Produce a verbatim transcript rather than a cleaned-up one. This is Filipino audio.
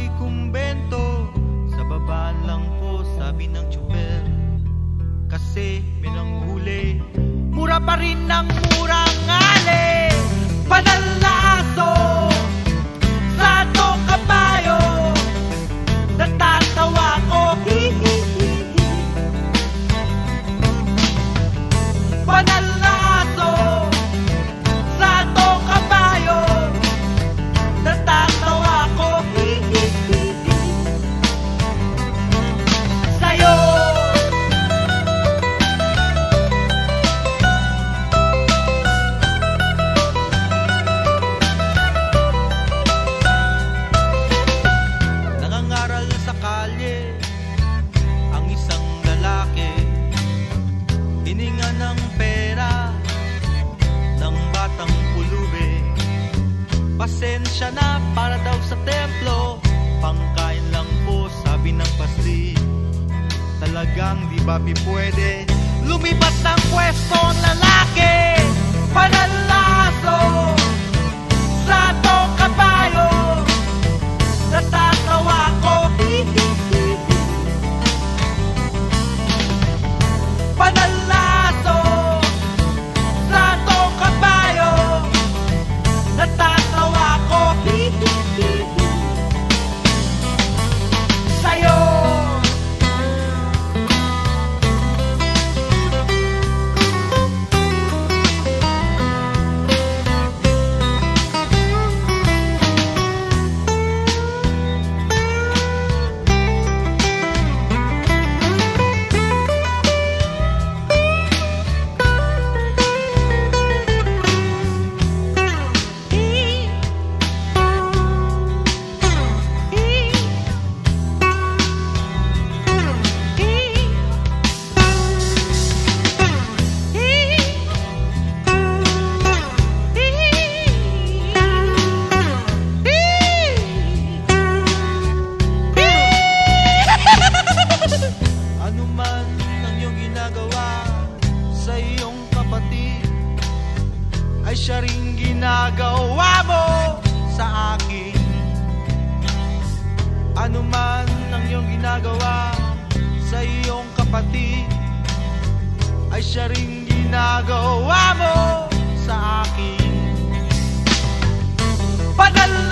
ako'y kumbento, sa babaan lang po, sabi ng tsuper. Kasi may nanghuli, mura pa rin ng murang ngali. Banal na aso sa atong kabayo, natatawa ko. Banal na aso sa atong kabayo, natatawa ko. Sa'yo nangangaral sa kalye ang isang lalaki, hininga ng pera ng batang pulube. Pasensya na para daw sa templo, pangkain lang po, sabi ng pasti. Talagang di ba pipwede lumipat ng pwesto ang lalaki? Banal na aso sa atong kabayo, natatawa ko. Banal na aso sa atong kabayo, natatawa ko. Sa'yo ano man ang iyong ginagawa sa iyong kapatid, ay siya ring ginagawa mo sa akin. Ano man ang iyong ginagawa sa iyong kapatid, ay siya ring ginagawa mo sa akin. Banal